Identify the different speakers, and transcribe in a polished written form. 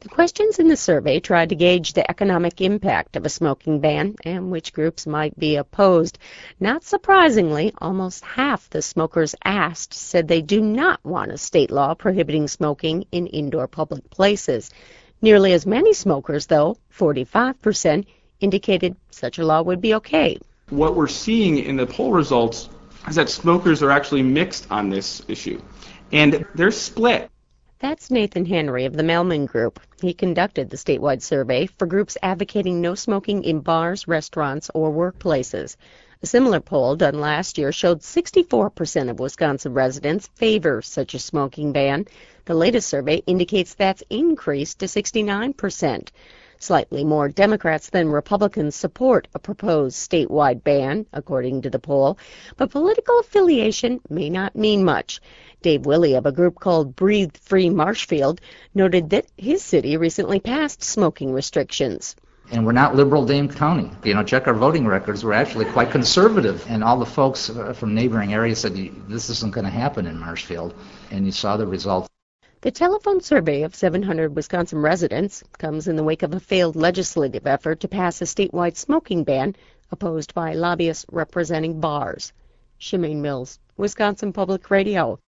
Speaker 1: The questions in the survey tried to gauge the economic impact of a smoking ban and which groups might be opposed. Not surprisingly, almost half the smokers asked said they do not want a state law prohibiting smoking in indoor public places. Nearly as many smokers, though, 45%, indicated such a law would be okay.
Speaker 2: What we're seeing in the poll results is that smokers are actually mixed on this issue, and they're split.
Speaker 1: That's Nathan Henry of the Melman Group. He conducted the statewide survey for groups advocating no smoking in bars, restaurants, or workplaces. A similar poll done last year showed 64% of Wisconsin residents favor such a smoking ban. The latest survey indicates that's increased to 69%. Slightly more Democrats than Republicans support a proposed statewide ban, according to the poll, but political affiliation may not mean much. Dave Willey of a group called Breathe Free Marshfield noted that his city recently passed smoking restrictions.
Speaker 3: And we're not liberal Dane County. Check our voting records. We're actually quite conservative. And all the folks from neighboring areas said, this isn't going to happen in Marshfield. And you saw the results.
Speaker 1: The telephone survey of 700 Wisconsin residents comes in the wake of a failed legislative effort to pass a statewide smoking ban opposed by lobbyists representing bars. Shemaine Mills, Wisconsin Public Radio.